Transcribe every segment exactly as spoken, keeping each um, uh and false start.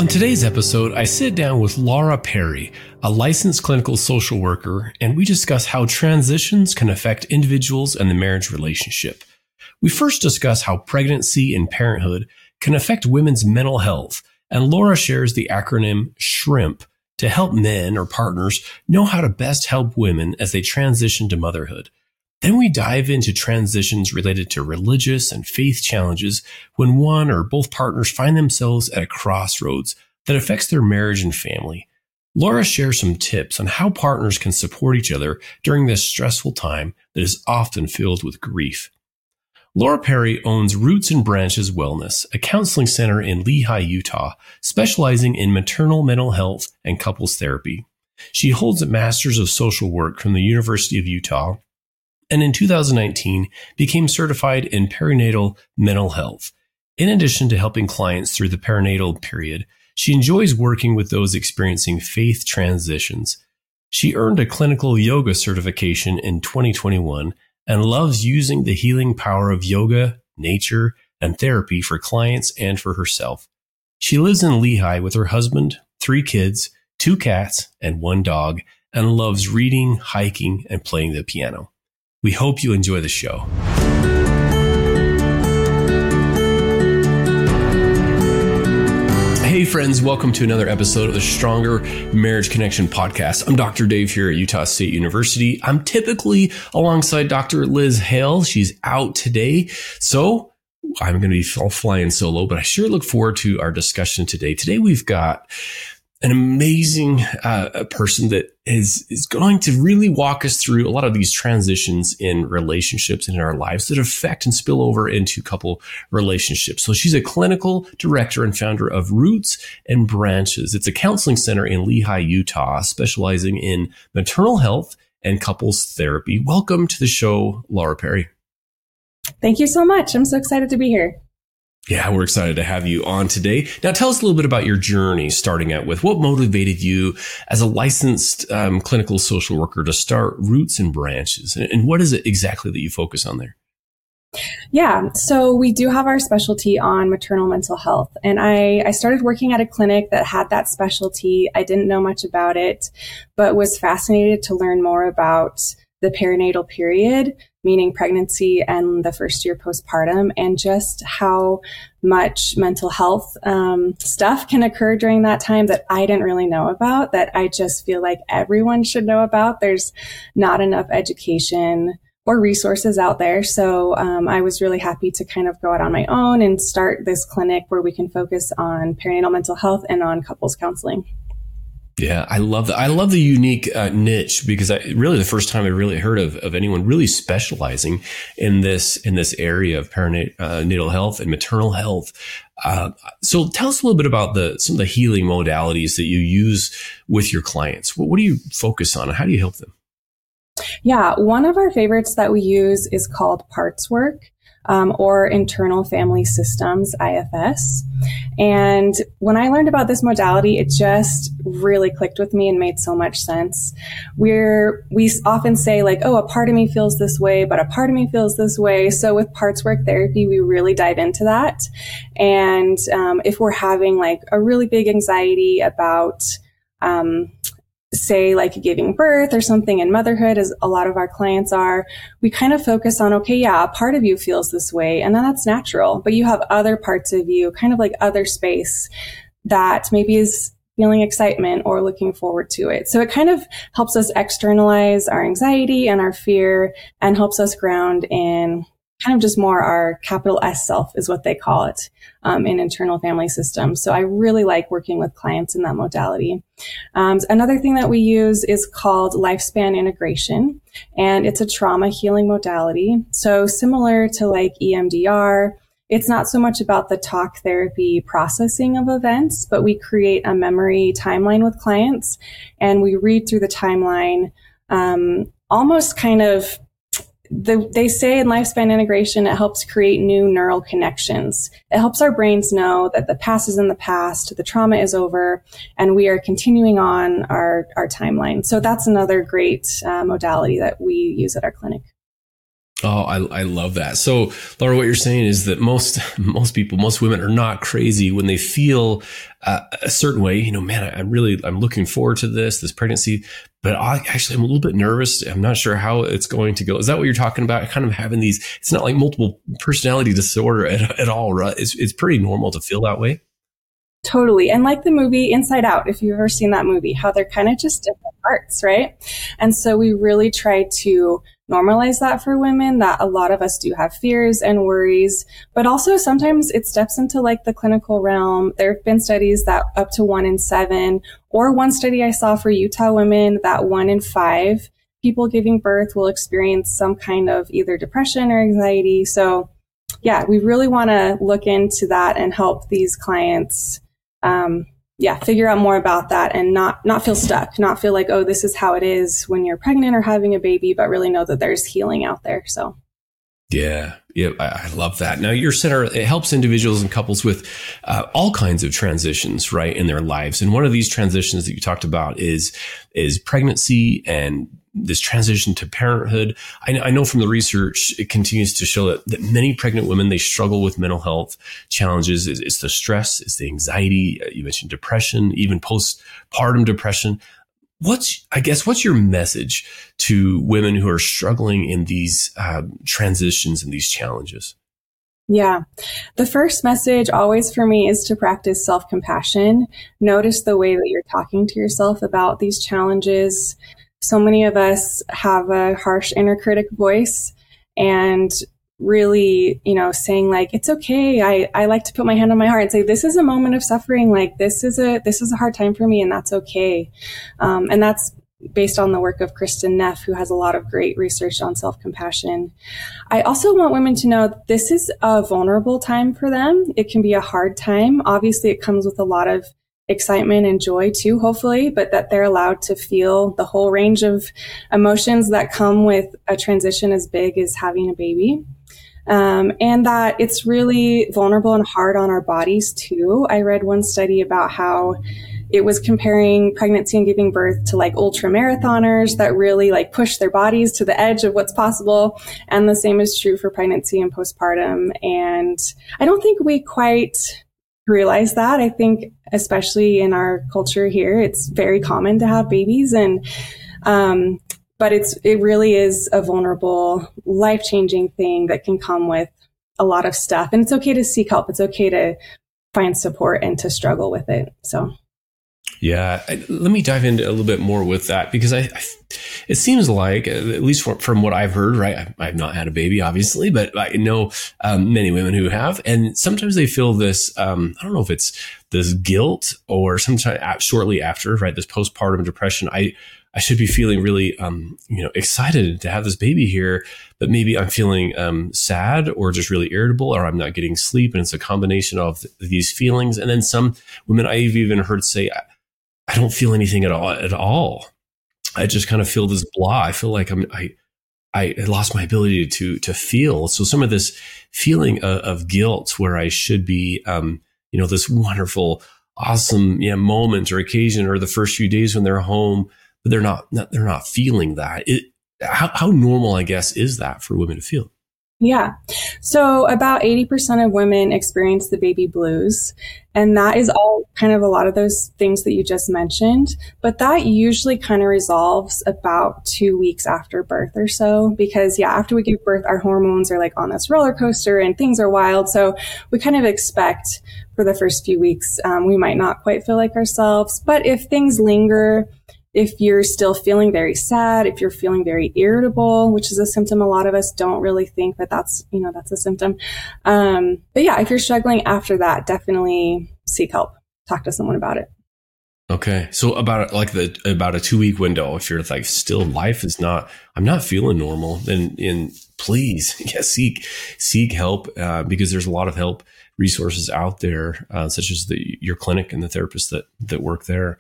On today's episode, I sit down with Laura Perry, a licensed clinical social worker, and we discuss how transitions can affect individuals and the marriage relationship. We first discuss how pregnancy and parenthood can affect women's mental health, and Laura shares the acronym SHRIMP to help men or partners know how to best help women as they transition to motherhood. Then we dive into transitions related to religious and faith challenges when one or both partners find themselves at a crossroads that affects their marriage and family. Laura shares some tips on how partners can support each other during this stressful time that is often filled with grief. Laura Perry owns Roots and Branches Wellness, a counseling center in Lehi, Utah, specializing in maternal mental health and couples therapy. She holds a Master's of Social Work from the University of Utah, and in two thousand nineteen became certified in perinatal mental health. In addition to helping clients through the perinatal period, she enjoys working with those experiencing faith transitions. She earned a clinical yoga certification in twenty twenty-one and loves using the healing power of yoga, nature, and therapy for clients and for herself. She lives in Lehi with her husband, three kids, two cats, and one dog, and loves reading, hiking, and playing the piano. We hope you enjoy the show. Hey friends, welcome to another episode of the Stronger Marriage Connection podcast. I'm Doctor Dave here at Utah State University. I'm typically alongside Doctor Liz Hale. She's out today, so I'm going to be flying solo, but I sure look forward to our discussion today. Today we've got an amazing uh, person that is is going to really walk us through a lot of these transitions in relationships and in our lives that affect and spill over into couple relationships. So she's a clinical director and founder of Roots and Branches. It's a counseling center in Lehi, Utah, specializing in maternal health and couples therapy. Welcome to the show, Laura Perry. Thank you so much. I'm so excited to be here. Yeah, we're excited to have you on today. Now, tell us a little bit about your journey, starting out with what motivated you as a licensed um, clinical social worker to start Roots and Branches, and, and what is it exactly that you focus on there? Yeah, so we do have our specialty on maternal mental health, and I, I started working at a clinic that had that specialty. I didn't know much about it, but was fascinated to learn more about the perinatal period, meaning pregnancy and the first year postpartum, and just how much mental health um, stuff can occur during that time that I didn't really know about, that I just feel like everyone should know about. There's not enough education or resources out there. So um, I was really happy to kind of go out on my own and start this clinic where we can focus on perinatal mental health and on couples counseling. Yeah, I love that. I love the unique uh, niche because I really the first time I really heard of, of anyone really specializing in this in this area of perinatal health and maternal health. Uh, so tell us a little bit about the some of the healing modalities that you use with your clients. What, what do you focus on and how do you help them? Yeah, one of our favorites that we use is called Parts Work. Um, or Internal Family Systems, I F S. And when I learned about this modality, it just really clicked with me and made so much sense. We're, we often say like, oh, a part of me feels this way, but a part of me feels this way. So with parts work therapy, we really dive into that. And um, if we're having like a really big anxiety about um say like giving birth or something in motherhood, as a lot of our clients are, we kind of focus on, okay, yeah, a part of you feels this way, and then that's natural, but you have other parts of you, kind of like other space that maybe is feeling excitement or looking forward to it. So it kind of helps us externalize our anxiety and our fear and helps us ground in kind of just more our capital S self is what they call it um, in internal family systems. So I really like working with clients in that modality. Um, another thing that we use is called lifespan integration, and it's a trauma healing modality. So similar to like E M D R, it's not so much about the talk therapy processing of events, but we create a memory timeline with clients and we read through the timeline um, almost kind of The, they say in lifespan integration, it helps create new neural connections. It helps our brains know that the past is in the past, the trauma is over, and we are continuing on our, our timeline. So that's another great uh, modality that we use at our clinic. Oh, I, I love that. So, Laura, what you're saying is that most most people, most women are not crazy when they feel uh, a certain way. You know, man, I, I'm really I'm looking forward to this this pregnancy, but I actually I'm a little bit nervous. I'm not sure how it's going to go. Is that what you're talking about? Kind of having these. It's not like multiple personality disorder at, at all, right? It's it's pretty normal to feel that way. Totally. And like the movie Inside Out, if you've ever seen that movie, how they're kind of just different parts, right? And so we really try to normalize that for women, that a lot of us do have fears and worries, but also sometimes it steps into like the clinical realm. There have been studies that up to one in seven, or one study I saw for Utah women that one in five people giving birth will experience some kind of either depression or anxiety. So yeah, we really want to look into that and help these clients Um, yeah, figure out more about that and not, not feel stuck, not feel like, oh, this is how it is when you're pregnant or having a baby, but really know that there's healing out there. So. Yeah, yeah, I, I love that. Now, your center, it helps individuals and couples with uh, all kinds of transitions, right, in their lives. And one of these transitions that you talked about is is pregnancy and this transition to parenthood. I, I know from the research, it continues to show that, that many pregnant women, they struggle with mental health challenges. It's, it's the stress, it's the anxiety. You mentioned depression, even postpartum depression. What's, I guess, what's your message to women who are struggling in these uh, transitions and these challenges? Yeah. The first message always for me is to practice self-compassion. Notice the way that you're talking to yourself about these challenges. So many of us have a harsh inner critic voice, and really, you know, saying like, it's okay. I, I like to put my hand on my heart and say, this is a moment of suffering. Like this is a, this is a hard time for me, and that's okay. Um, and that's based on the work of Kristin Neff, who has a lot of great research on self-compassion. I also want women to know this is a vulnerable time for them. It can be a hard time. Obviously, it comes with a lot of excitement and joy too, hopefully, but that they're allowed to feel the whole range of emotions that come with a transition as big as having a baby. Um, and that it's really vulnerable and hard on our bodies too. I read one study about how it was comparing pregnancy and giving birth to like ultra marathoners that really like push their bodies to the edge of what's possible. And the same is true for pregnancy and postpartum. And I don't think we quite realize that. I think especially in our culture here, it's very common to have babies, and um, but it's it really is a vulnerable, life-changing thing that can come with a lot of stuff. And it's okay to seek help. It's okay to find support and to struggle with it. So. Yeah, I, let me dive into a little bit more with that, because I, I it seems like, at least from, from what I've heard, right, I, I've not had a baby, obviously, but I know um, many women who have, and sometimes they feel this, um, I don't know if it's this guilt or sometimes shortly after, right, this postpartum depression, I, I should be feeling really, um, you know, excited to have this baby here, but maybe I'm feeling um, sad or just really irritable, or I'm not getting sleep, and it's a combination of th- these feelings. And then some women I've even heard say, I don't feel anything at all. At all. I just kind of feel this blah. I feel like I'm. I I lost my ability to to feel. So some of this feeling of, of guilt, where I should be, um, you know, this wonderful, awesome, yeah, moment or occasion, or the first few days when they're home, but they're not. not they're not feeling that. It. How how normal, I guess, is that for women to feel? Yeah. So about eighty percent of women experience the baby blues. And that is all kind of a lot of those things that you just mentioned. But that usually kind of resolves about two weeks after birth or so. Because yeah, after we give birth, our hormones are like on this roller coaster and things are wild. So we kind of expect for the first few weeks, um, we might not quite feel like ourselves. But if things linger, if you're still feeling very sad, if you're feeling very irritable, which is a symptom a lot of us don't really think that that's, you know, that's a symptom. Um, but yeah, if you're struggling after that, definitely seek help. Talk to someone about it. Okay. So about like the, about a two week window, if you're like still life is not, I'm not feeling normal, then, and please, yeah, seek, seek help, uh, because there's a lot of help resources out there, uh, such as the, your clinic and the therapists that, that work there.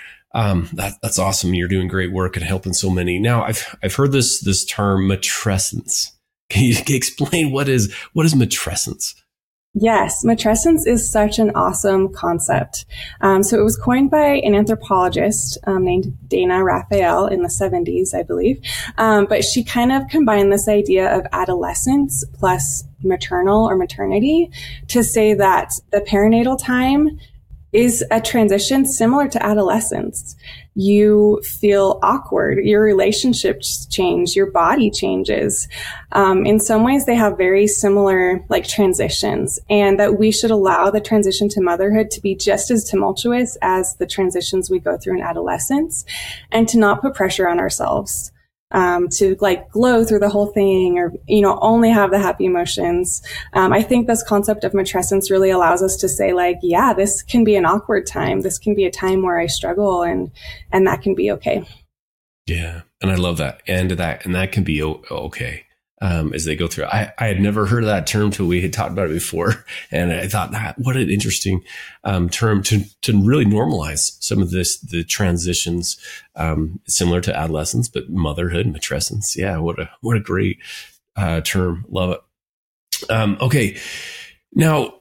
Um, that, that's awesome. You're doing great work and helping so many. Now, I've I've heard this this term matrescence. Can you explain what is what is matrescence? Yes, matrescence is such an awesome concept. Um, so it was coined by an anthropologist um, named Dana Raphael in the seventies, I believe. Um, but she kind of combined this idea of adolescence plus maternal or maternity to say that the perinatal time is a transition similar to adolescence. You feel awkward. Your relationships change. Your body changes. Um, in some ways, they have very similar like transitions, and that we should allow the transition to motherhood to be just as tumultuous as the transitions we go through in adolescence, and to not put pressure on ourselves. Um, to like glow through the whole thing, or, you know, only have the happy emotions. Um, I think this concept of matrescence really allows us to say like, yeah, this can be an awkward time. This can be a time where I struggle, and, and that can be okay. Yeah. And I love that. And that, and that can be o- okay. Um, as they go through. I, I had never heard of that term till we had talked about it before. And I thought, ah, what an interesting um, term to, to really normalize some of this, the transitions, um, similar to adolescence, but motherhood and matrescence. Yeah. What a, what a great uh, term. Love it. Um, okay. Now,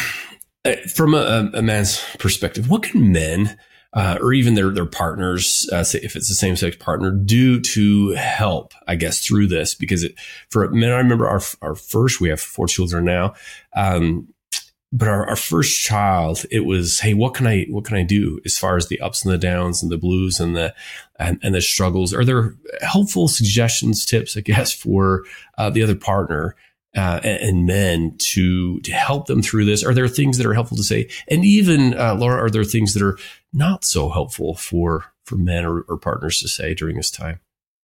from a, a man's perspective, what can men Uh, or even their their partners, uh, say if it's the same sex partner, do to help, I guess, through this? Because it, for men, I remember our our first, we have four children now, um, but our, our first child, it was, hey, what can I what can I do as far as the ups and the downs and the blues and the and, and the struggles? Are there helpful suggestions, tips, I guess, for uh, the other partner? Uh, and, and men to to help them through this? Are there things that are helpful to say? And even, uh, Laura, are there things that are not so helpful for, for men or, or partners to say during this time?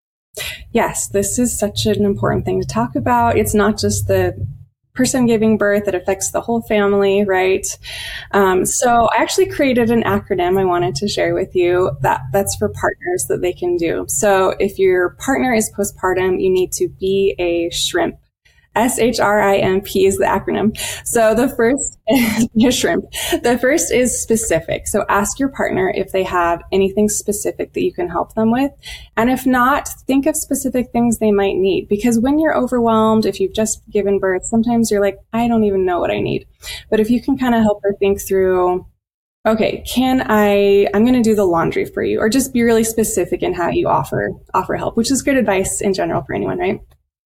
Yes, this is such an important thing to talk about. It's not just the person giving birth, it affects the whole family, right? Um, so I actually created an acronym I wanted to share with you that that's for partners that they can do. So if your partner is postpartum, you need to be a shrimp. S H R I M P is the acronym. So the first is shrimp. The first is specific. So ask your partner if they have anything specific that you can help them with. And if not, think of specific things they might need. Because when you're overwhelmed, if you've just given birth, sometimes you're like, I don't even know what I need. But if you can kind of help her think through, okay, can I, I'm going to do the laundry for you, or just be really specific in how you offer, offer help, which is good advice in general for anyone, right?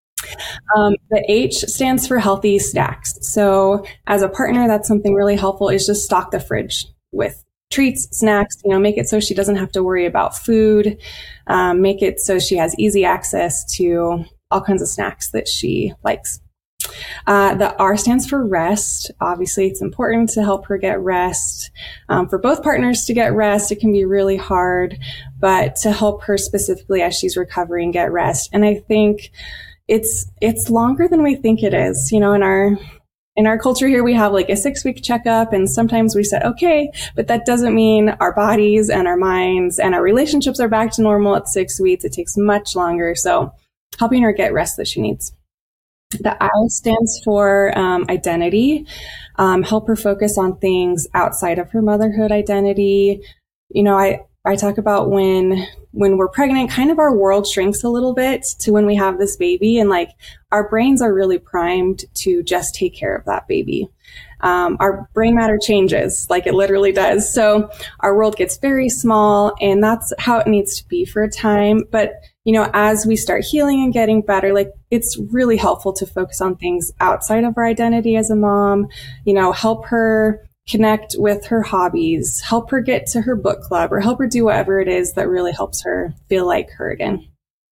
Um, the H stands for healthy snacks. So as a partner, that's something really helpful, is just stock the fridge with treats, snacks, you know, make it so she doesn't have to worry about food. Um, make it so she has easy access to all kinds of snacks that she likes. Uh, the R stands for rest. Obviously, it's important to help her get rest. Um, for both partners to get rest, it can be really hard, but to help her specifically as she's recovering, get rest. And I think it's, it's longer than we think it is. You know, in our, in our culture here, we have like a six week checkup, and sometimes we say, okay, but that doesn't mean our bodies and our minds and our relationships are back to normal at six weeks. It takes much longer. So helping her get rest that she needs. The I stands for um, identity. Um, help her focus on things outside of her motherhood identity. You know, I, I talk about when, when we're pregnant, kind of our world shrinks a little bit to when we have this baby, and like our brains are really primed to just take care of that baby. Um, our brain matter changes, like it literally does. So our world gets very small, and that's how it needs to be for a time. But, you know, as we start healing and getting better, like it's really helpful to focus on things outside of our identity as a mom, you know, help her connect with her hobbies, help her get to her book club, or help her do whatever it is that really helps her feel like her again.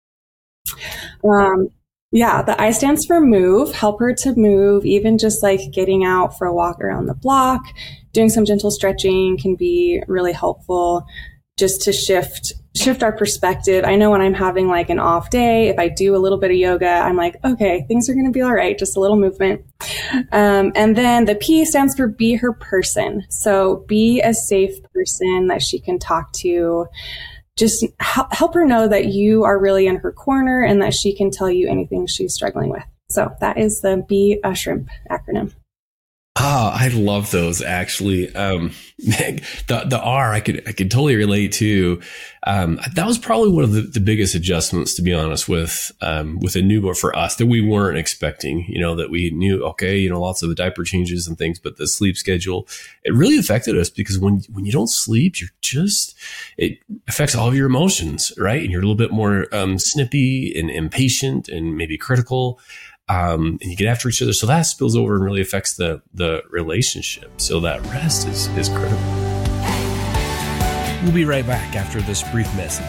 Um, Yeah, the I stands for move. Help her to move, even just like getting out for a walk around the block, doing some gentle stretching can be really helpful just to shift, shift our perspective. I know when I'm having like an off day, if I do a little bit of yoga, I'm like, okay, things are going to be all right. Just a little movement. Um, and then the P stands for be her person. So be a safe person that she can talk to. Just help her know that you are really in her corner and that she can tell you anything she's struggling with. So that is the Be a Shrimp acronym. Ah, I love those actually. Um, the the R I could I could totally relate to. Um, that was probably one of the, the biggest adjustments, to be honest, with um, with a newborn for us that we weren't expecting. You know, that we knew, okay, you know, lots of the diaper changes and things, but the sleep schedule, it really affected us because when when you don't sleep, you're just, it affects all of your emotions, right? And you're a little bit more um, snippy and impatient and maybe critical. Um, and you get after each other. So that spills over and really affects the, the relationship. So that rest is, is critical. We'll be right back after this brief message.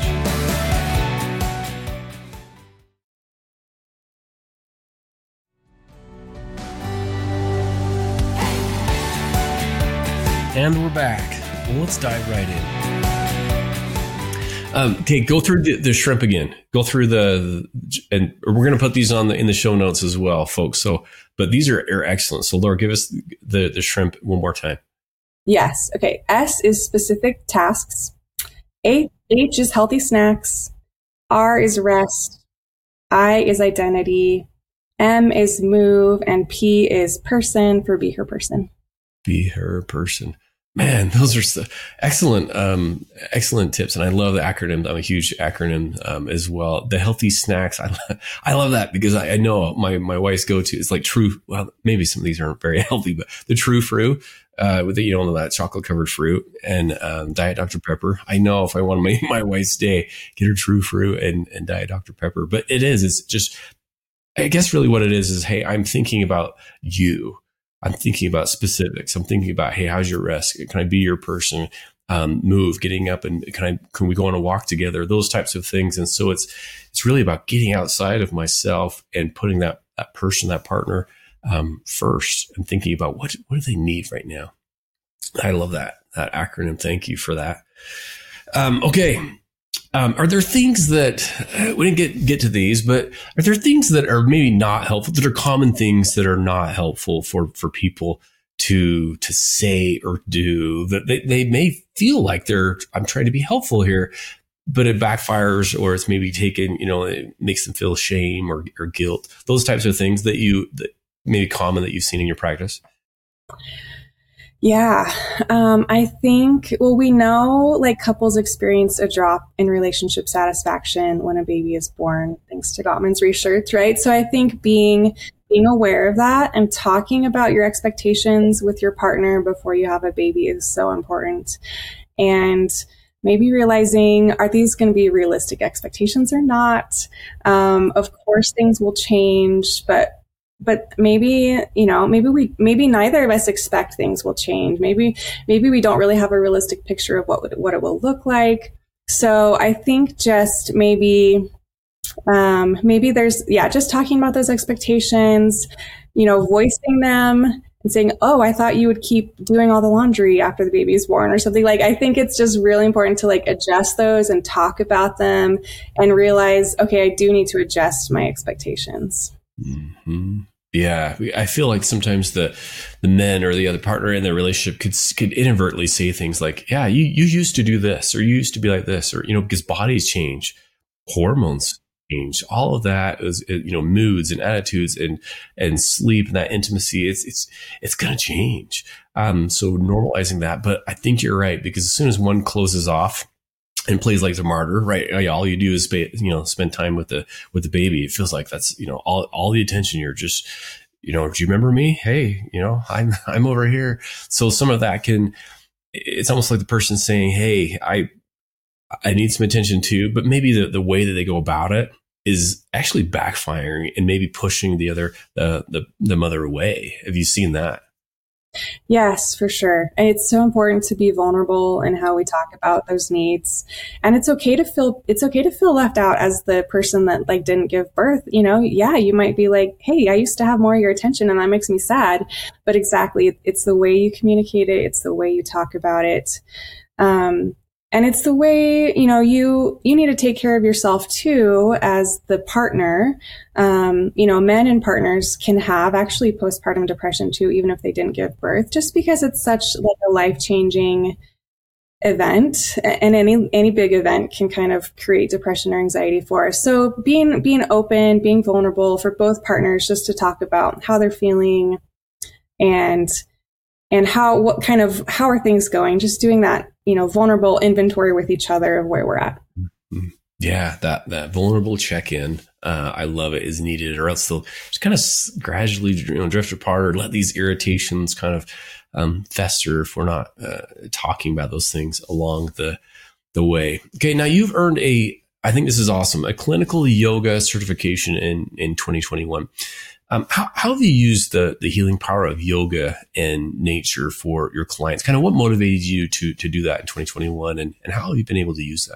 And we're back. Well, let's dive right in. Um, okay, go through the, the shrimp again. Go through the, and we're going to put these on the in the show notes as well, folks. So, but these are, are excellent. So, Laura, give us the the shrimp one more time. Yes. Okay. S is specific tasks. A, H is healthy snacks. R is rest. I is identity. M is move, and P is person for be her person. Be her person. Man, those are so excellent, um, excellent tips. And I love the acronym. I'm a huge acronym um, as well. The healthy snacks. I, I love that because I, I know my, my wife's go-to is like true. Well, maybe some of these aren't very healthy, but the true fruit, uh, with the, you know, that chocolate covered fruit and, um, Diet Doctor Pepper. I know if I want to make my wife's day, get her true fruit and, and Diet Doctor Pepper, but it is, it's just, I guess really what it is, is, hey, I'm thinking about you. I'm thinking about specifics. I'm thinking about, hey, how's your rest? Can I be your person? Um, move, getting up, and can I? Can we go on a walk together? Those types of things. And so it's it's really about getting outside of myself and putting that that person, that partner, um, first, and thinking about what what do they need right now. I love that that acronym. Thank you for that. Um, okay. Um, are there things that uh, we didn't get get to these, but are there things that are maybe not helpful, that are common things that are not helpful for, for people to to say or do, that they, they may feel like they're, I'm trying to be helpful here, but it backfires, or it's maybe taken, you know, it makes them feel shame or, or guilt, those types of things that you, that maybe common that you've seen in your practice? Yeah. Um, I think, well, we know like couples experience a drop in relationship satisfaction when a baby is born, thanks to Gottman's research, right? So I think being, being aware of that and talking about your expectations with your partner before you have a baby is so important. And maybe realizing, are these going to be realistic expectations or not? Um, of course, things will change, but But maybe, you know, maybe we, maybe neither of us expect things will change. Maybe, maybe we don't really have a realistic picture of what would, what it will look like. So I think just maybe, um, maybe there's, yeah, just talking about those expectations, you know, voicing them and saying, oh, I thought you would keep doing all the laundry after the baby is born or something. Like, I think it's just really important to like adjust those and talk about them and realize, okay, I do need to adjust my expectations. Mm-hmm. Yeah, I feel like sometimes the the men or the other partner in their relationship could could inadvertently say things like, "Yeah, you you used to do this, or you used to be like this," or, you know, because bodies change, hormones change, all of that is, you know, moods and attitudes and and sleep and that intimacy. It's it's it's gonna change. Um, so normalizing that, but I think you're right, because as soon as one closes off and plays like the martyr, right? All you do is, pay, you know, spend time with the, with the baby. It feels like that's, you know, all, all the attention. You're just, you know, do you remember me? Hey, you know, I'm, I'm over here. So some of that can, it's almost like the person saying, hey, I, I need some attention too, but maybe the, the way that they go about it is actually backfiring and maybe pushing the other, the, the, the mother away. Have you seen that? Yes, for sure. And it's so important to be vulnerable in how we talk about those needs. And it's okay to feel, it's okay to feel left out as the person that like didn't give birth. You know, yeah, you might be like, hey, I used to have more of your attention and that makes me sad. But exactly, it's the way you communicate it. It's the way you talk about it. Um, And it's the way, you know, you, you need to take care of yourself too as the partner. Um, you know, men and partners can have actually postpartum depression too, even if they didn't give birth, just because it's such like a life-changing event, and any, any big event can kind of create depression or anxiety for us. So being, being open, being vulnerable for both partners, just to talk about how they're feeling and and how, what kind of, how are things going? Just doing that, you know, vulnerable inventory with each other of where we're at. Yeah, that, that vulnerable check-in, uh, I love it, is needed, or else they'll just kind of gradually, you know, drift apart, or let these irritations kind of um, fester if we're not uh, talking about those things along the the way. Okay, now you've earned a, I think this is awesome, a clinical yoga certification in in twenty twenty-one. Um, how, how have you used the the healing power of yoga and nature for your clients? Kind of what motivated you to to do that in twenty twenty-one, and, and how have you been able to use that?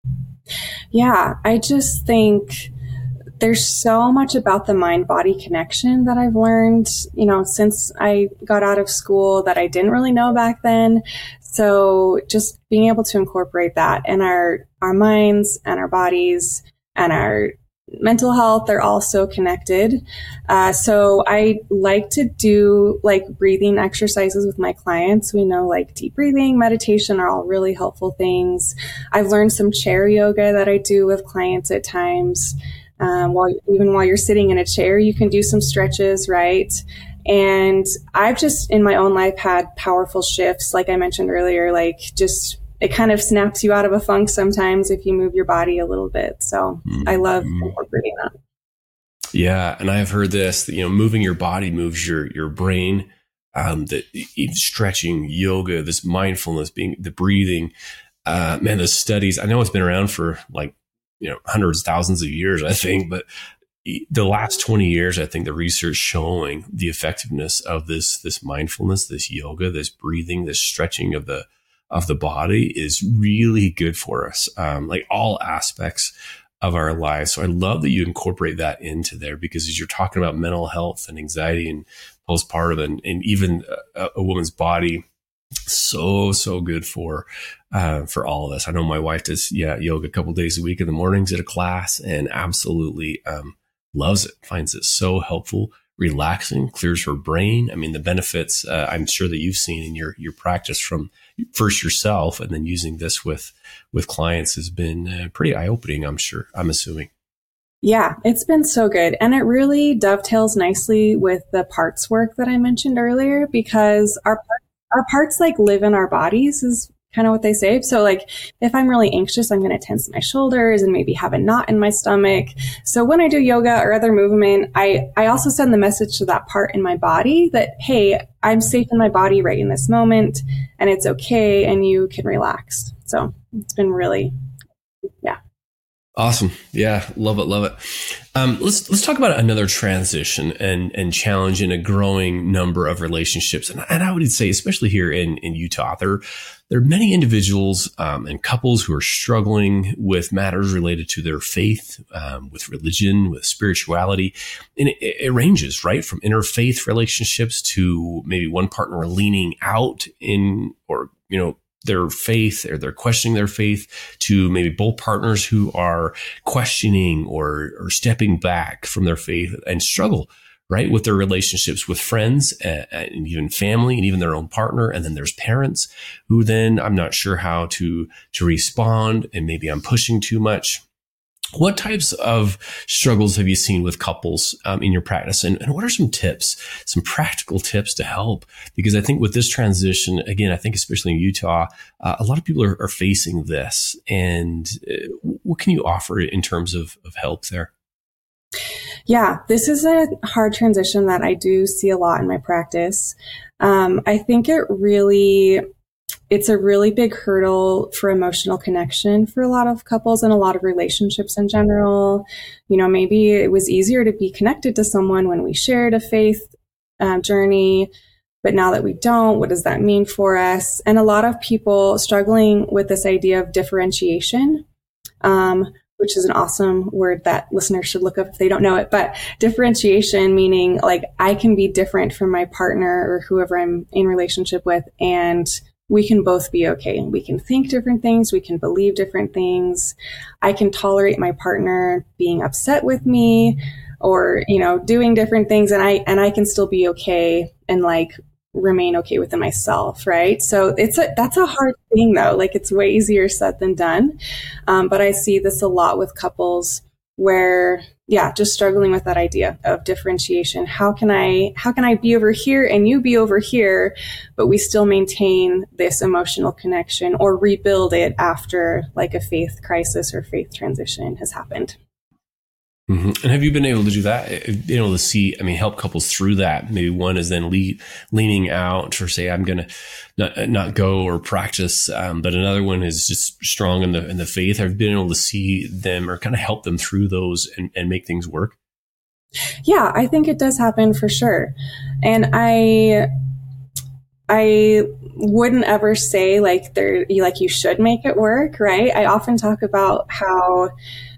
Yeah, I just think there's so much about the mind-body connection that I've learned, you know, since I got out of school that I didn't really know back then. So just being able to incorporate that in our, our minds and our bodies and our mental health, they're all so connected. Uh, so I like to do like breathing exercises with my clients. We know like deep breathing, meditation are all really helpful things. I've learned some chair yoga that I do with clients at times. Um, while even while you're sitting in a chair, you can do some stretches, right? And I've just in my own life had powerful shifts, like I mentioned earlier, like just it kind of snaps you out of a funk sometimes if you move your body a little bit. So mm-hmm. I love incorporating that. Yeah. And I have heard this, that, you know, moving your body moves your, your brain, um, that stretching, yoga, this mindfulness, being the breathing, uh, man, the studies, I know it's been around for like, you know, hundreds, thousands of years, I think, but the last twenty years, I think the research showing the effectiveness of this, this mindfulness, this yoga, this breathing, this stretching of the, of the body is really good for us. Um, like all aspects of our lives. So I love that you incorporate that into there, because as you're talking about mental health and anxiety and postpartum and, and even a, a woman's body, so, so good for, uh, for all of us. I know my wife does, yeah, yoga a couple of days a week in the mornings at a class, and absolutely, um, loves it, finds it so helpful, relaxing, clears her brain. I mean, the benefits, uh, I'm sure that you've seen in your, your practice from first yourself and then using this with, with clients has been uh, pretty eye-opening, I'm sure, I'm assuming. Yeah, it's been so good. And it really dovetails nicely with the parts work that I mentioned earlier, because our, our parts like live in our bodies is kind of what they say. So like if I'm really anxious, I'm going to tense my shoulders and maybe have a knot in my stomach. So when I do yoga or other movement, I, I also send the message to that part in my body that, hey, I'm safe in my body right in this moment and it's okay and you can relax. So it's been really, yeah. Awesome. Yeah. Love it. Love it. Um, let's, let's talk about another transition and, and challenge in a growing number of relationships. And, and I would say, especially here in, in Utah, there, there are many individuals, um, and couples who are struggling with matters related to their faith, um, with religion, with spirituality. And it, it ranges, right, from interfaith relationships to maybe one partner leaning out in, or, you know, their faith, or they're questioning their faith, to maybe both partners who are questioning or, or stepping back from their faith and struggle, right, with their relationships with friends and, and even family and even their own partner. And then there's parents who then I'm not sure how to, to respond, and maybe I'm pushing too much. What types of struggles have you seen with couples um, in your practice? And, and what are some tips, some practical tips to help? Because I think with this transition, again, I think especially in Utah, uh, a lot of people are, are facing this. And uh, what can you offer in terms of, of help there? Yeah, this is a hard transition that I do see a lot in my practice. Um, I think it really... It's a really big hurdle for emotional connection for a lot of couples and a lot of relationships in general. You know, maybe it was easier to be connected to someone when we shared a faith uh, journey, but now that we don't, what does that mean for us? And a lot of people struggling with this idea of differentiation, um, which is an awesome word that listeners should look up if they don't know it. But differentiation meaning like I can be different from my partner or whoever I'm in relationship with, and we can both be okay. We can think different things. We can believe different things. I can tolerate my partner being upset with me or, you know, doing different things. And I, and I can still be okay and like remain okay within myself. Right. So it's a, that's a hard thing though. Like it's way easier said than done. Um, but I see this a lot with couples where, yeah, just struggling with that idea of differentiation. How can I, how can I be over here and you be over here, but we still maintain this emotional connection or rebuild it after like a faith crisis or faith transition has happened? Mm-hmm. And have you been able to do that? Been able to see, I mean, help couples through that? Maybe one is then le- leaning out or say, I'm going to not not go or practice, um, but another one is just strong in the in the faith. Have you been able to see them or kind of help them through those and, and make things work? Yeah, I think it does happen for sure. And I I wouldn't ever say like there like you should make it work, right? I often talk about how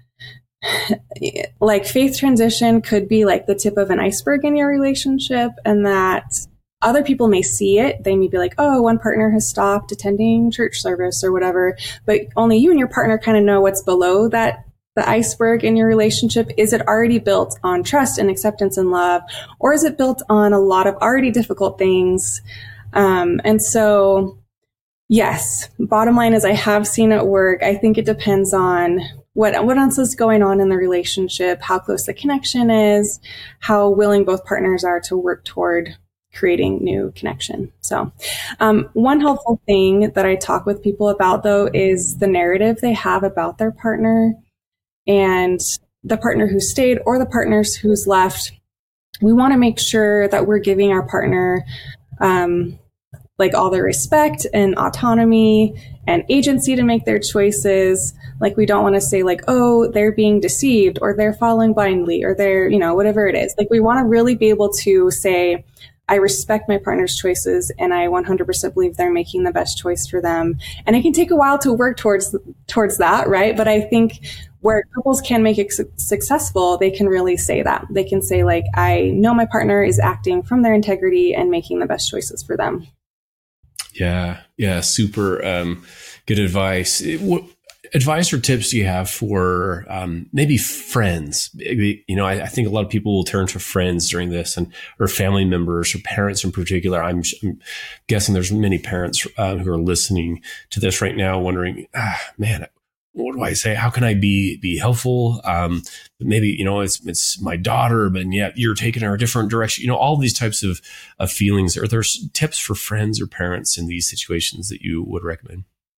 like faith transition could be like the tip of an iceberg in your relationship, and that other people may see it. They may be like, oh, one partner has stopped attending church service or whatever, but only you and your partner kind of know what's below that, the iceberg in your relationship. Is it already built on trust and acceptance and love, or is it built on a lot of already difficult things? Um, and so, yes, bottom line is I have seen it work. I think it depends on What what else is going on in the relationship, how close the connection is, how willing both partners are to work toward creating new connection. So um, one helpful thing that I talk with people about, though, is the narrative they have about their partner and the partner who stayed or the partners who's left. We want to make sure that we're giving our partner um, like all the respect and autonomy and agency to make their choices. Like, we don't want to say like, oh, they're being deceived or they're following blindly or they're, you know, whatever it is. Like, we want to really be able to say, I respect my partner's choices and I one hundred percent believe they're making the best choice for them. And it can take a while to work towards, towards that, right? But I think where couples can make it su- successful, they can really say that. They can say like, I know my partner is acting from their integrity and making the best choices for them. Yeah. Yeah. Super um, good advice. It, what advice or tips do you have for um, maybe friends? Maybe, you know, I, I think a lot of people will turn to friends during this, and or family members or parents in particular. I'm, I'm guessing there's many parents uh, who are listening to this right now wondering, ah, man, what do I say? How can I be be helpful? Um, maybe, you know, it's it's my daughter, but yet you're taking her a different direction. You know, all these types of, of feelings. Are there tips for friends or parents in these situations that you would recommend?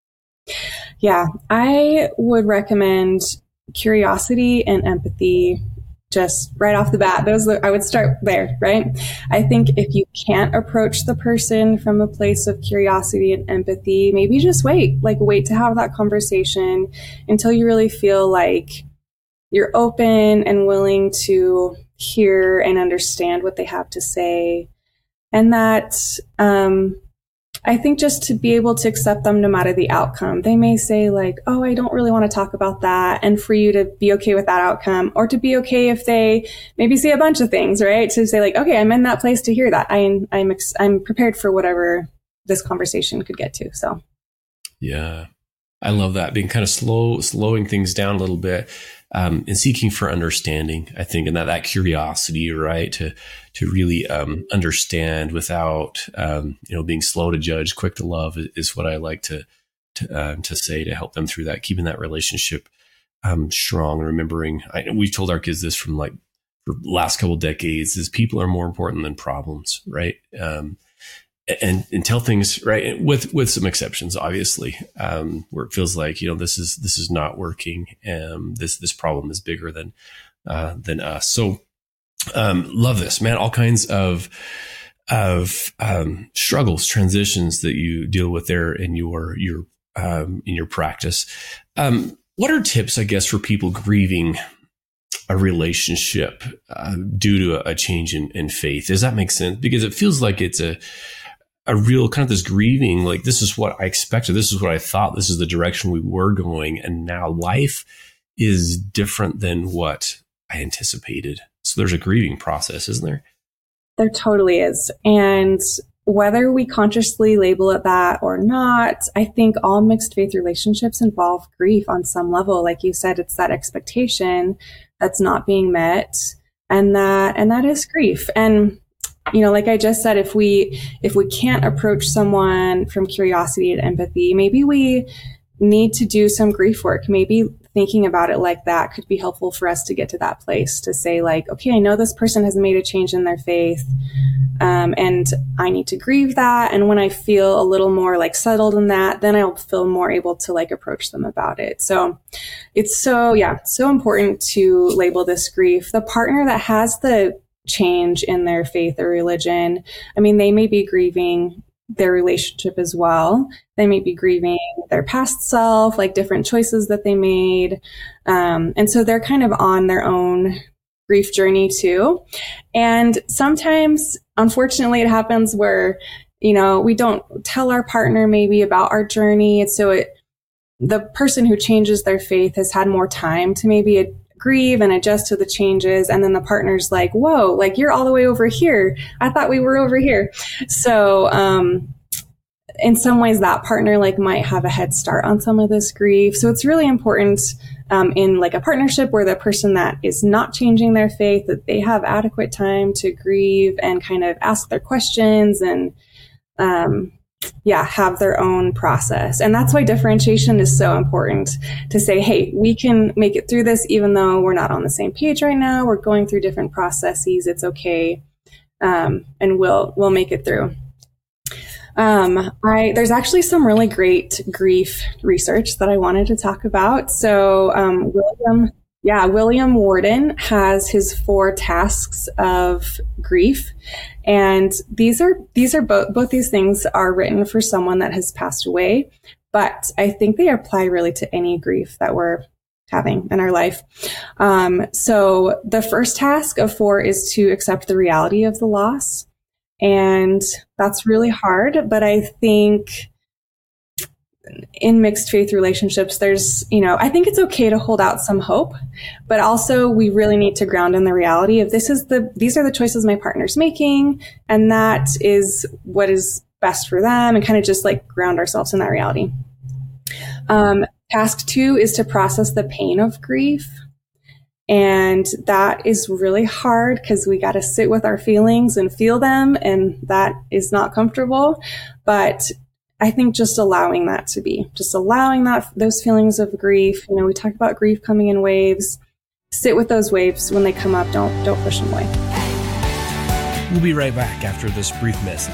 Yeah, I would recommend curiosity and empathy just right off the bat. Those I would start there, right? I think if you can't approach the person from a place of curiosity and empathy, maybe just wait, like wait to have that conversation until you really feel like you're open and willing to hear and understand what they have to say. And that, um, I think just to be able to accept them no matter the outcome. They may say like, oh, I don't really want to talk about that. And for you to be okay with that outcome, or to be okay if they maybe say a bunch of things, right? To say like, okay, I'm in that place to hear that. I'm, I'm, ex- I'm prepared for whatever this conversation could get to. So. Yeah. I love that, being kind of slow, slowing things down a little bit, um, and seeking for understanding, I think, and that, that curiosity, right, to to really um, understand without, um, you know, being slow to judge, quick to love is, is what I like to to, uh, to say to help them through that, keeping that relationship um, strong. Remembering, I, we've told our kids this from like the last couple of decades: is people are more important than problems, right? Um, And, and tell things right, with with some exceptions, obviously, um, where it feels like, you know, this is this is not working, and this this problem is bigger than uh, than us. So, um, love this, man. All kinds of of um, struggles, transitions that you deal with there in your your um, in your practice. Um, what are tips, I guess, for people grieving a relationship uh, due to a, a change in, in faith? Does that make sense? Because it feels like it's a a real kind of this grieving, like, this is what I expected. This is what I thought. This is the direction we were going. And now life is different than what I anticipated. So there's a grieving process, isn't there? There totally is. And whether we consciously label it that or not, I think all mixed faith relationships involve grief on some level. Like you said, it's that expectation that's not being met. And that, and that is grief. And you know, like I just said, if we, if we can't approach someone from curiosity and empathy, maybe we need to do some grief work. Maybe thinking about it like that could be helpful for us to get to that place to say like, okay, I know this person has made a change in their faith. Um, and I need to grieve that. And when I feel a little more like settled in that, then I'll feel more able to like approach them about it. So it's so, yeah, so important to label this grief. The partner that has the change in their faith or religion, I mean, they may be grieving their relationship as well. They may be grieving their past self, like different choices that they made. Um, and so they're kind of on their own grief journey too. And sometimes, unfortunately, it happens where, you know, we don't tell our partner maybe about our journey. And so it, the person who changes their faith has had more time to maybe grieve and adjust to the changes. And then the partner's like, whoa, like you're all the way over here. I thought we were over here. So, um, in some ways that partner like might have a head start on some of this grief. So it's really important, um, in like a partnership where the person that is not changing their faith, that they have adequate time to grieve and kind of ask their questions and, um, yeah, have their own process. And that's why differentiation is so important to say, hey, we can make it through this, even though we're not on the same page right now. We're going through different processes. It's okay. Um, and we'll, we'll make it through. Um, I, there's actually some really great grief research that I wanted to talk about. So, um, William, yeah, William Worden has his four tasks of grief. And these are, these are both, both these things are written for someone that has passed away, but I think they apply really to any grief that we're having in our life. Um, so the first task of four is to accept the reality of the loss. And that's really hard, but I think in mixed faith relationships, there's, you know, I think it's okay to hold out some hope, but also we really need to ground in the reality of this is the, these are the choices my partner's making, and that is what is best for them, and kind of just like ground ourselves in that reality. Um, task two is to process the pain of grief. And that is really hard because we got to sit with our feelings and feel them. And that is not comfortable. But I think just allowing that to be, just allowing that, those feelings of grief, you know, we talk about grief coming in waves. Sit with those waves when they come up. Don't, don't push them away. We'll be right back after this brief message.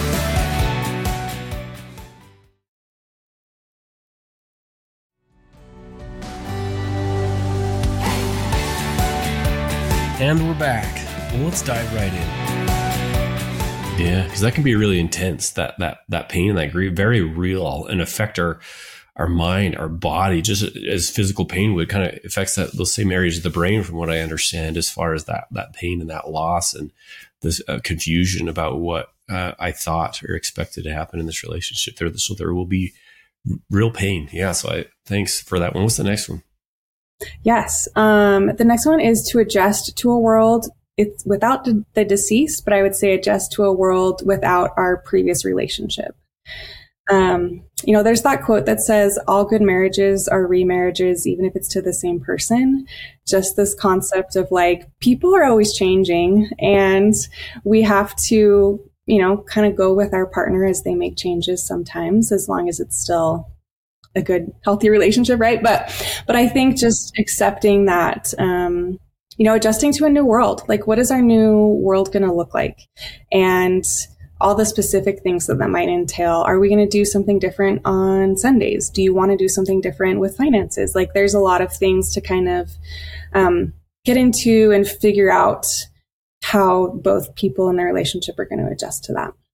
And we're back. Well, let's dive right in. Yeah, because that can be really intense. That that that pain and that grief, very real, and affect our our mind, our body, just as physical pain would. Kind of affects that those same areas of the brain, from what I understand, as far as that that pain and that loss and this uh, confusion about what uh, I thought or expected to happen in this relationship. There, so there will be real pain. Yeah. So I thanks for that one. What's the next one? Yes. Um, the next one is to adjust to a world. It's without the deceased, but I would say adjust to a world without our previous relationship. Um, you know, there's that quote that says all good marriages are remarriages, even if it's to the same person. Just this concept of like, people are always changing, and we have to, you know, kind of go with our partner as they make changes sometimes, as long as it's still a good, healthy relationship, right? But, but I think just accepting that, um, you know, adjusting to a new world, like what is our new world going to look like? And all the specific things that that might entail. Are we going to do something different on Sundays? Do you want to do something different with finances? Like there's a lot of things to kind of, um, get into and figure out how both people in their relationship are going to adjust to that.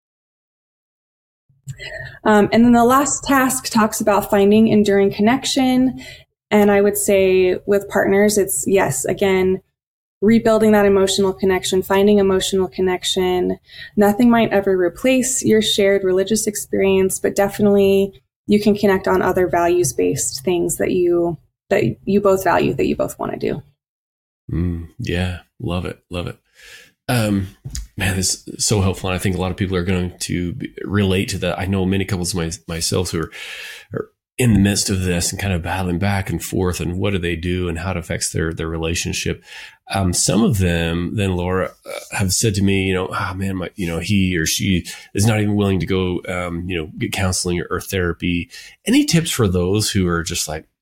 Um, and then the last task talks about finding enduring connection. And I would say with partners, it's yes, again, rebuilding that emotional connection, finding emotional connection. Nothing might ever replace your shared religious experience, but definitely you can connect on other values-based things that you, that you both value, that you both want to do. Mm, yeah. Love it. Love it. Um, man, this is so helpful. And I think a lot of people are going to be, relate to that. I know many couples my, myself who are, are in the midst of this and kind of battling back and forth, and what do they do and how it affects their, their relationship. Um, some of them then, Laura, uh, have said to me, you know, ah, oh, man, my, you know, he or she is not even willing to go, um, you know, get counseling or, or therapy. Any tips for those who are just like,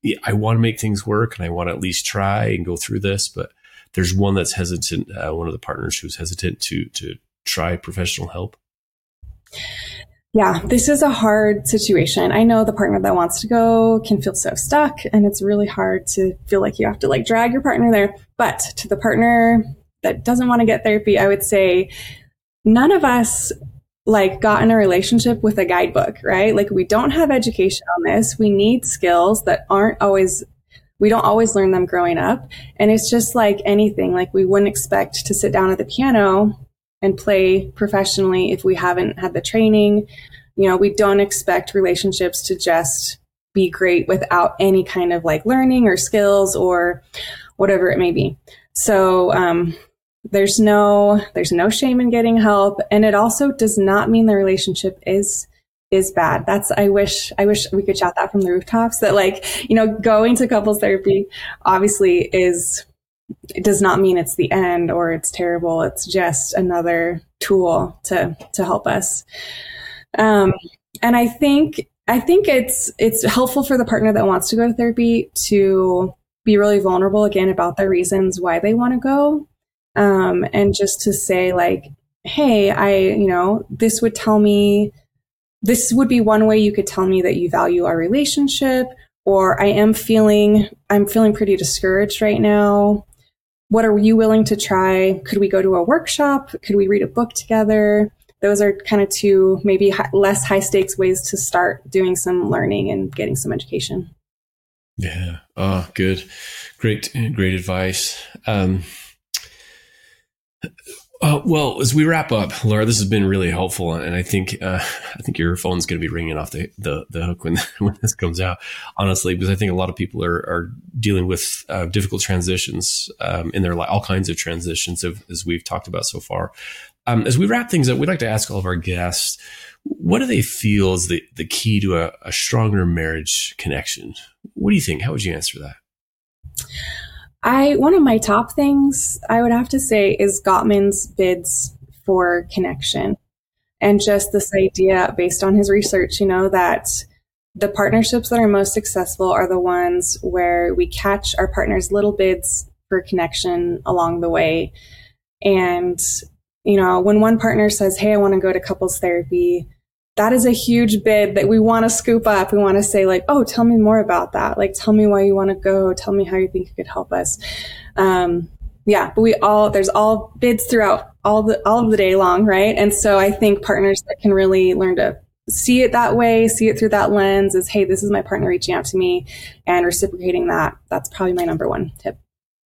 I want to make things work and I want to at least try and go through this, but there's one that's hesitant, uh, one of the partners who's hesitant to to try professional help? Yeah, this is a hard situation. I know the partner that wants to go can feel so stuck, and it's really hard to feel like you have to like drag your partner there. But to the partner that doesn't want to get therapy, I would say none of us like got in a relationship with a guidebook, right? Like we don't have education on this. We need skills that aren't always, we don't always learn them growing up. And it's just like anything, like we wouldn't expect to sit down at the piano and play professionally if we haven't had the training. You know, we don't expect relationships to just be great without any kind of like learning or skills or whatever it may be. So um, there's no there's no shame in getting help, and it also does not mean the relationship is is bad. That's I wish I wish we could shout that from the rooftops. That like you know going to couples therapy obviously is. It does not mean it's the end or it's terrible. It's just another tool to to help us. Um, and I think I think it's it's helpful for the partner that wants to go to therapy to be really vulnerable again about the reasons why they want to go, um, and just to say like, hey, I you know this would tell me this would be one way you could tell me that you value our relationship, or I am feeling I'm feeling pretty discouraged right now. What are you willing to try? Could we go to a workshop? Could we read a book together? Those are kind of two maybe high, less high stakes ways to start doing some learning and getting some education. Yeah. Oh, good. Great, great advice. Um, Uh, well, as we wrap up, Laura, this has been really helpful, and I think uh, I think your phone's going to be ringing off the, the, the hook when when this comes out. Honestly, because I think a lot of people are are dealing with uh, difficult transitions um, in their life, all kinds of transitions, of, as we've talked about so far. Um, as we wrap things up, we'd like to ask all of our guests, what do they feel is the the key to a, a stronger marriage connection? What do you think? How would you answer that? I, one of my top things I would have to say is Gottman's bids for connection, and just this idea based on his research, you know, that the partnerships that are most successful are the ones where we catch our partner's little bids for connection along the way. And, you know, when one partner says, hey, I want to go to couples therapy, that is a huge bid that we want to scoop up. We want to say like, oh, tell me more about that. Like, tell me why you want to go. Tell me how you think it could help us. Um, yeah, but we all, there's all bids throughout all the, all of the day long. Right. And so I think partners that can really learn to see it that way, see it through that lens is, hey, this is my partner reaching out to me and reciprocating that. That's probably my number one tip.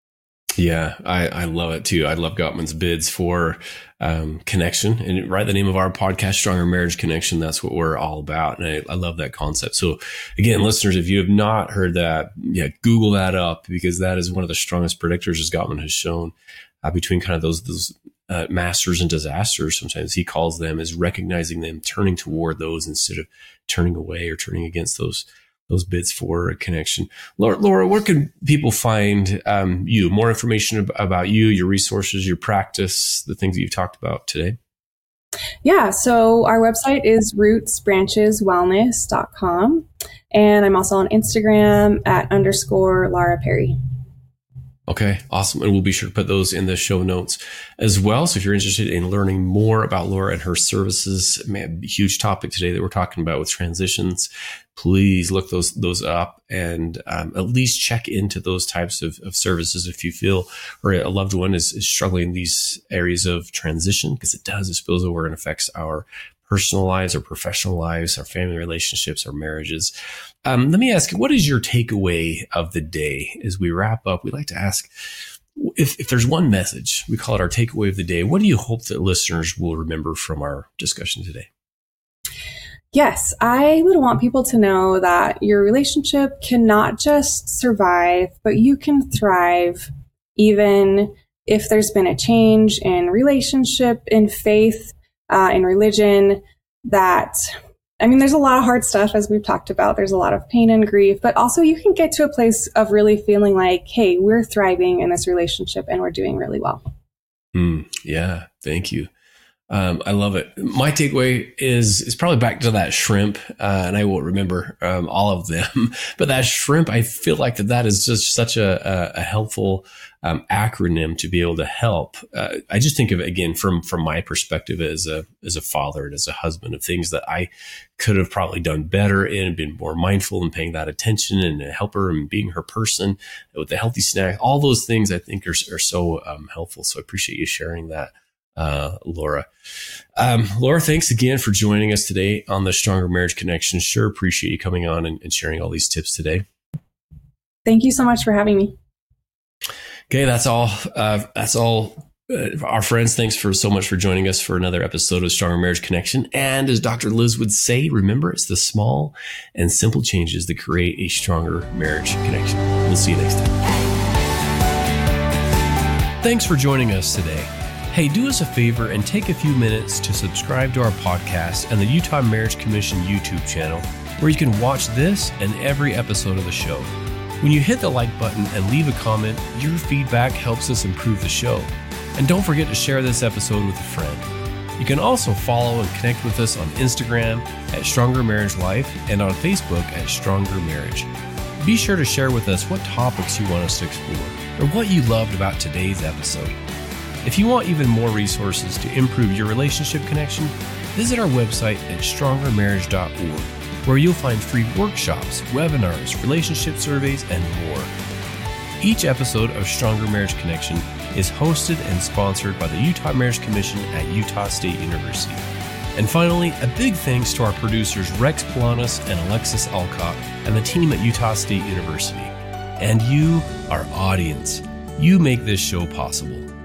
Yeah, I, I love it too. I love Gottman's bids for um, connection, and right, the name of our podcast, Stronger Marriage Connection. That's what we're all about, and I, I love that concept. So, again, listeners, if you have not heard that, yeah, Google that up, because that is one of the strongest predictors, as Gottman has shown, uh, between kind of those those uh, masters and disasters. Sometimes he calls them, is recognizing them, turning toward those instead of turning away or turning against those. those bids for a connection. Laura, Laura, where can people find um, you? More information ab- about you, your resources, your practice, the things that you've talked about today? Yeah, so our website is roots branches wellness dot com. And I'm also on Instagram at underscore Laura Perry. Okay, awesome. And we'll be sure to put those in the show notes as well. So if you're interested in learning more about Laura and her services, man, huge topic today that we're talking about with transitions, please look those those up and um, at least check into those types of, of services if you feel or a loved one is, is struggling in these areas of transition, because it does, it spills over and affects our personal lives, our professional lives, our family relationships, our marriages. Um, let me ask, what is your takeaway of the day? As we wrap up, we'd like to ask, if, if there's one message, we call it our takeaway of the day, what do you hope that listeners will remember from our discussion today? Yes, I would want people to know that your relationship cannot just survive, but you can thrive even if there's been a change in relationship, in faith, uh, in religion. That, I mean, there's a lot of hard stuff, as we've talked about. There's a lot of pain and grief, but also you can get to a place of really feeling like, hey, we're thriving in this relationship and we're doing really well. Mm, yeah, thank you. Um, I love it. My takeaway is is probably back to that shrimp, uh, and I won't remember um, all of them, but that shrimp, I feel like that that is just such a, a, a helpful um, acronym to be able to help. Uh, I just think of it again from from my perspective as a as a father and as a husband of things that I could have probably done better in and been more mindful and paying that attention and help her and being her person with the healthy snack. All those things I think are are so um, helpful. So I appreciate you sharing that. Uh, Laura. Um, Laura, thanks again for joining us today on the Stronger Marriage Connection. Sure appreciate you coming on and, and sharing all these tips today. Thank you so much for having me. Okay, that's all. Uh, that's all. Uh, our friends, thanks for so much for joining us for another episode of Stronger Marriage Connection. And as Doctor Liz would say, remember, it's the small and simple changes that create a stronger marriage connection. We'll see you next time. Thanks for joining us today. Hey, do us a favor and take a few minutes to subscribe to our podcast and the Utah Marriage Commission YouTube channel, where you can watch this and every episode of the show. When you hit the like button and leave a comment, your feedback helps us improve the show. And don't forget to share this episode with a friend. You can also follow and connect with us on Instagram at Stronger Marriage Life and on Facebook at Stronger Marriage. Be sure to share with us what topics you want us to explore or what you loved about today's episode. If you want even more resources to improve your relationship connection, visit our website at stronger marriage dot org, where you'll find free workshops, webinars, relationship surveys, and more. Each episode of Stronger Marriage Connection is hosted and sponsored by the Utah Marriage Commission at Utah State University. And finally, a big thanks to our producers Rex Polanis and Alexis Alcott and the team at Utah State University. And you, our audience, you make this show possible.